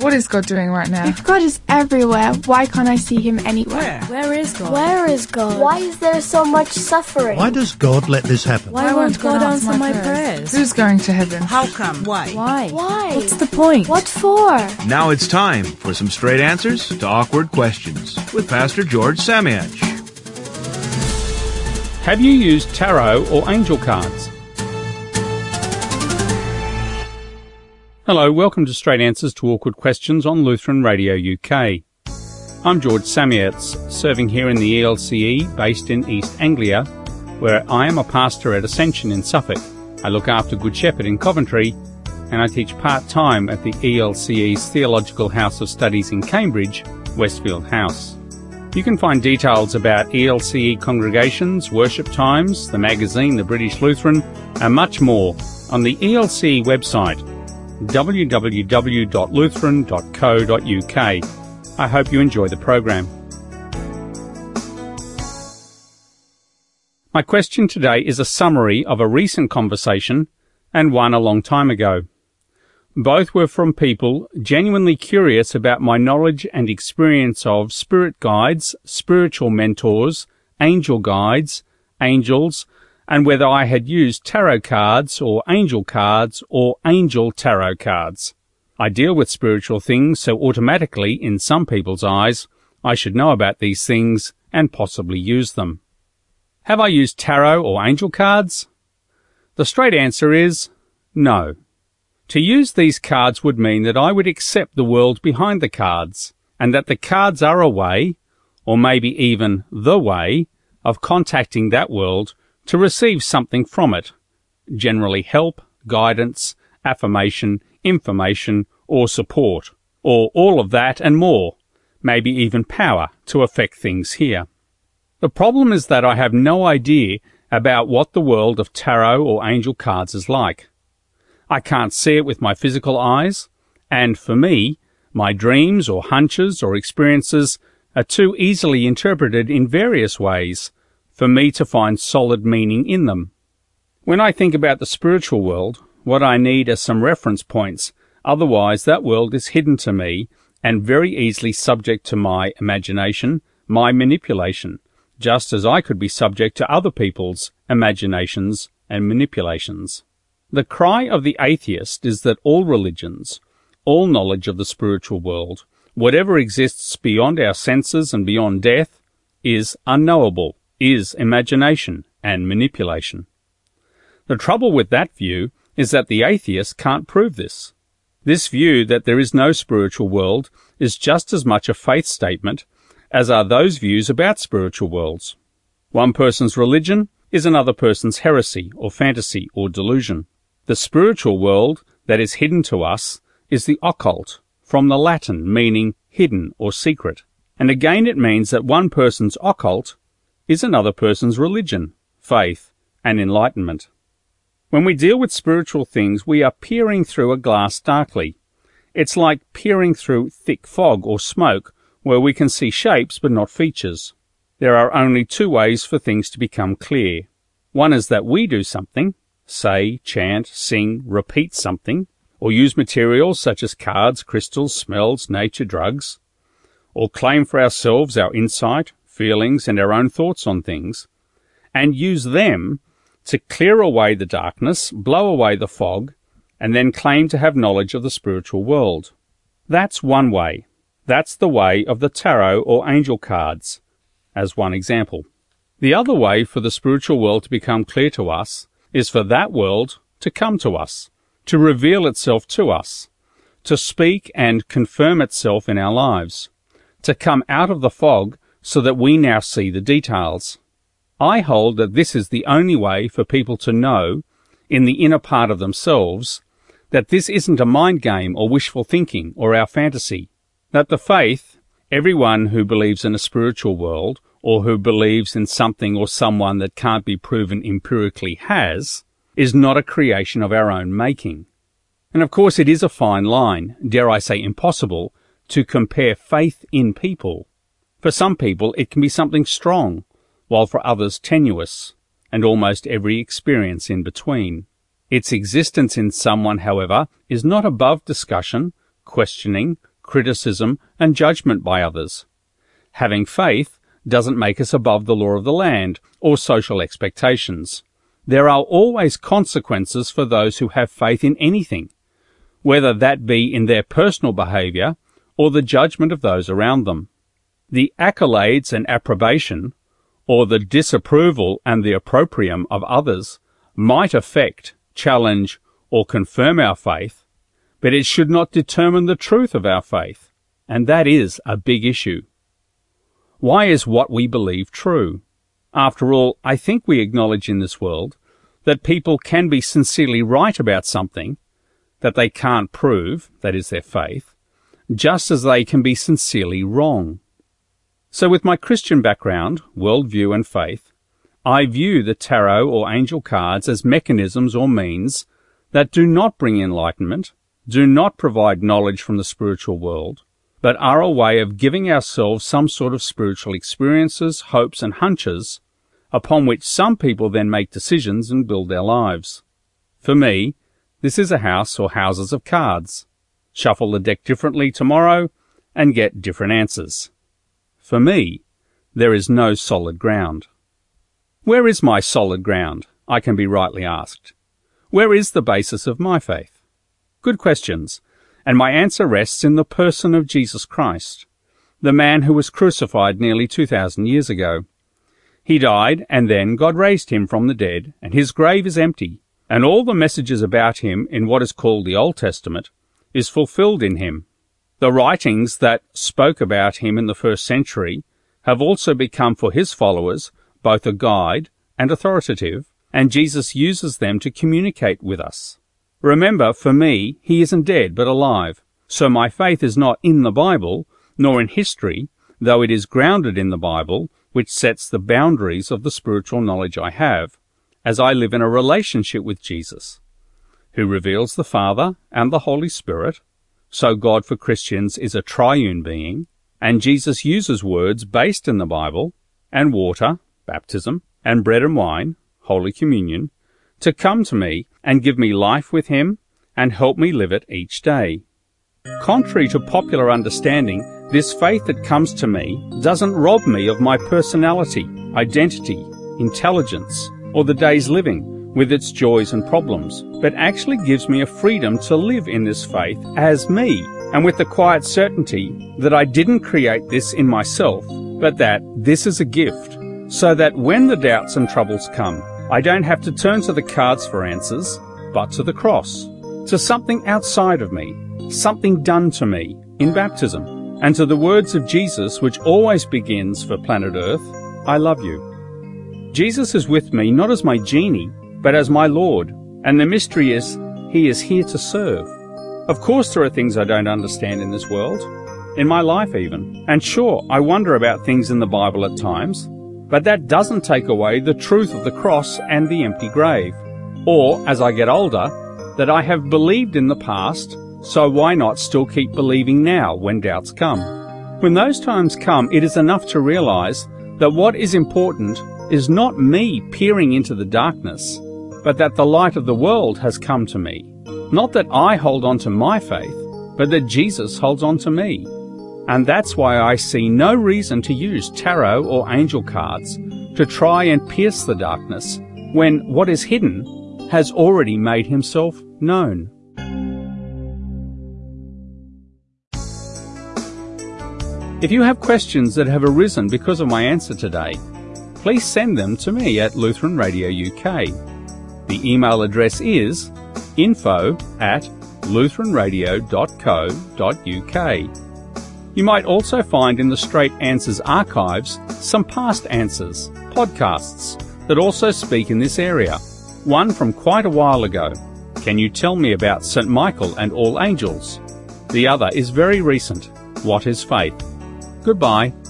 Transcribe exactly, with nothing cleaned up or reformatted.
What is God doing right now? If God is everywhere, why can't I see him anywhere? Where? Where is God? Where is God? Why is there so much suffering? Why does God let this happen? Why, Why won't God, God answer my prayers? prayers? Who's going to heaven? How come? Why? Why? Why? What's the point? What for? Now it's time for some straight answers to awkward questions with Pastor George Samiach. Have you used tarot or angel cards? Hello, welcome to Straight Answers to Awkward Questions on Lutheran Radio U K. I'm George Samiach, serving here in the E L C E, based in East Anglia, where I am a pastor at Ascension in Suffolk. I look after Good Shepherd in Coventry, and I teach part-time at the E L C E's Theological House of Studies in Cambridge, Westfield House. You can find details about E L C E congregations, worship times, the magazine, The British Lutheran, and much more on the E L C E website, w w w dot lutheran dot co dot u k. I hope you enjoy the program. My question today is a summary of a recent conversation and one a long time ago. Both were from people genuinely curious about my knowledge and experience of spirit guides, spiritual mentors, angel guides, angels, and whether I had used tarot cards or angel cards or angel tarot cards. I deal with spiritual things, so automatically, in some people's eyes, I should know about these things and possibly use them. Have I used tarot or angel cards? The straight answer is no. To use these cards would mean that I would accept the world behind the cards, and that the cards are a way, or maybe even the way, of contacting that world to receive something from it, generally help, guidance, affirmation, information, or support, or all of that and more, maybe even power to affect things here. The problem is that I have no idea about what the world of tarot or angel cards is like. I can't see it with my physical eyes, and for me, my dreams or hunches or experiences are too easily interpreted in various ways for me to find solid meaning in them. When I think about the spiritual world, what I need are some reference points, otherwise that world is hidden to me and very easily subject to my imagination, my manipulation, just as I could be subject to other people's imaginations and manipulations. The cry of the atheist is that all religions, all knowledge of the spiritual world, whatever exists beyond our senses and beyond death, is unknowable, is imagination and manipulation. The trouble with that view is that the atheist can't prove this. This view that there is no spiritual world is just as much a faith statement as are those views about spiritual worlds. One person's religion is another person's heresy or fantasy or delusion. The spiritual world that is hidden to us is the occult, from the Latin meaning hidden or secret. And again it means that one person's occult is another person's religion, faith, and enlightenment. When we deal with spiritual things, we are peering through a glass darkly. It's like peering through thick fog or smoke, where we can see shapes but not features. There are only two ways for things to become clear. One is that we do something, say, chant, sing, repeat something, or use materials such as cards, crystals, smells, nature, drugs, or claim for ourselves our insight, feelings, and our own thoughts on things, and use them to clear away the darkness, blow away the fog, and then claim to have knowledge of the spiritual world. That's one way. That's the way of the tarot or angel cards, as one example. The other way for the spiritual world to become clear to us is for that world to come to us, to reveal itself to us, to speak and confirm itself in our lives, to come out of the fog so that we now see the details. I hold that this is the only way for people to know, in the inner part of themselves, that this isn't a mind game or wishful thinking or our fantasy, that the faith, everyone who believes in a spiritual world or who believes in something or someone that can't be proven empirically has, is not a creation of our own making. And of course it is a fine line, dare I say impossible, to compare faith in people. For some people it can be something strong, while for others tenuous, and almost every experience in between. Its existence in someone, however, is not above discussion, questioning, criticism and judgment by others. Having faith doesn't make us above the law of the land or social expectations. There are always consequences for those who have faith in anything, whether that be in their personal behaviour or the judgment of those around them. The accolades and approbation, or the disapproval and the opprobrium of others, might affect, challenge, or confirm our faith, but it should not determine the truth of our faith, and that is a big issue. Why is what we believe true? After all, I think we acknowledge in this world that people can be sincerely right about something that they can't prove, that is their faith, just as they can be sincerely wrong. So with my Christian background, worldview and faith, I view the tarot or angel cards as mechanisms or means that do not bring enlightenment, do not provide knowledge from the spiritual world, but are a way of giving ourselves some sort of spiritual experiences, hopes and hunches, upon which some people then make decisions and build their lives. For me, this is a house or houses of cards. Shuffle the deck differently tomorrow and get different answers. For me, there is no solid ground. Where is my solid ground? I can be rightly asked. Where is the basis of my faith? Good questions, and my answer rests in the person of Jesus Christ, the man who was crucified nearly two thousand years ago. He died, and then God raised him from the dead, and his grave is empty, and all the messages about him in what is called the Old Testament is fulfilled in him. The writings that spoke about him in the first century have also become for his followers both a guide and authoritative, and Jesus uses them to communicate with us. Remember, for me, he isn't dead but alive, so my faith is not in the Bible, nor in history, though it is grounded in the Bible, which sets the boundaries of the spiritual knowledge I have, as I live in a relationship with Jesus, who reveals the Father and the Holy Spirit. So God for Christians is a triune being, and Jesus uses words based in the Bible, and water, baptism, and bread and wine, Holy Communion, to come to me and give me life with him and help me live it each day. Contrary to popular understanding, this faith that comes to me doesn't rob me of my personality, identity, intelligence, or the day's living with its joys and problems, but actually gives me a freedom to live in this faith as me, and with the quiet certainty that I didn't create this in myself, but that this is a gift, so that when the doubts and troubles come, I don't have to turn to the cards for answers, but to the cross, to something outside of me, something done to me in baptism, and to the words of Jesus, which always begins for planet Earth, I love you. Jesus is with me not as my genie, but as my Lord, and the mystery is, he is here to serve. Of course there are things I don't understand in this world, in my life even, and sure, I wonder about things in the Bible at times, but that doesn't take away the truth of the cross and the empty grave. Or, as I get older, that I have believed in the past, so why not still keep believing now when doubts come? When those times come, it is enough to realize that what is important is not me peering into the darkness, but that the light of the world has come to me. Not that I hold on to my faith, but that Jesus holds on to me. And that's why I see no reason to use tarot or angel cards to try and pierce the darkness, when what is hidden has already made himself known. If you have questions that have arisen because of my answer today, please send them to me at Lutheran Radio U K. The email address is info at lutheranradio dot co dot uk. You might also find in the Straight Answers archives some past answers, podcasts, that also speak in this area. One from quite a while ago, Can you tell me about Saint Michael and all angels? The other is very recent, What is Faith? Goodbye.